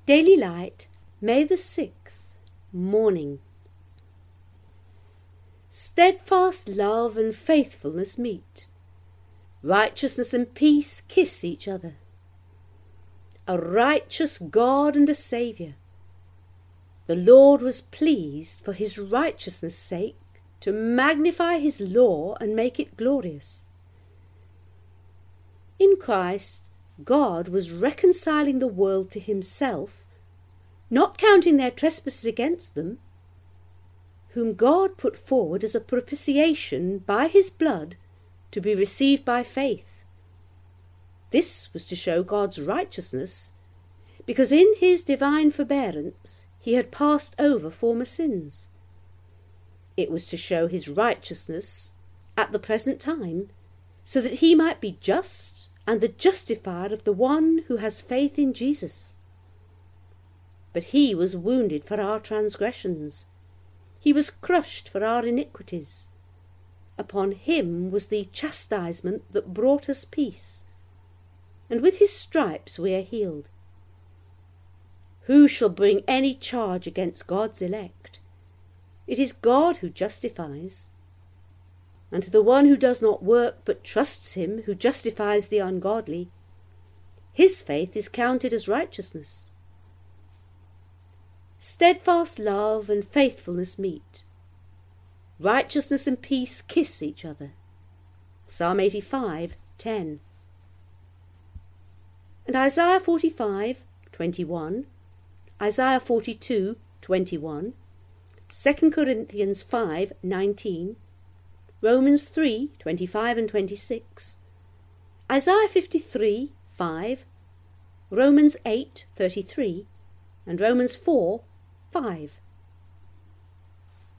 Daily Light, May the 6th, Morning. Steadfast love and faithfulness meet. Righteousness and peace kiss each other. A righteous God and a Saviour. The Lord was pleased for his righteousness' sake to magnify his law and make it glorious. In Christ, God was reconciling the world to himself, not counting their trespasses against them, whom God put forward as a propitiation by his blood to be received by faith. This was to show God's righteousness, because in his divine forbearance he had passed over former sins. It was to show his righteousness at the present time, so that he might be just and the justifier of the one who has faith in Jesus. But he was wounded for our transgressions. He was crushed for our iniquities. Upon him was the chastisement that brought us peace, and with his stripes we are healed. Who shall bring any charge against God's elect? It is God who justifies. And to the one who does not work but trusts him who justifies the ungodly, his faith is counted as righteousness. Steadfast love and faithfulness meet. Righteousness and peace kiss each other. Psalm 85:10. And Isaiah 45:21, Isaiah 42:21, 2 Corinthians 5:19, Romans 3:25 and 26, Isaiah 53:5, Romans 8:33, and Romans 4:5.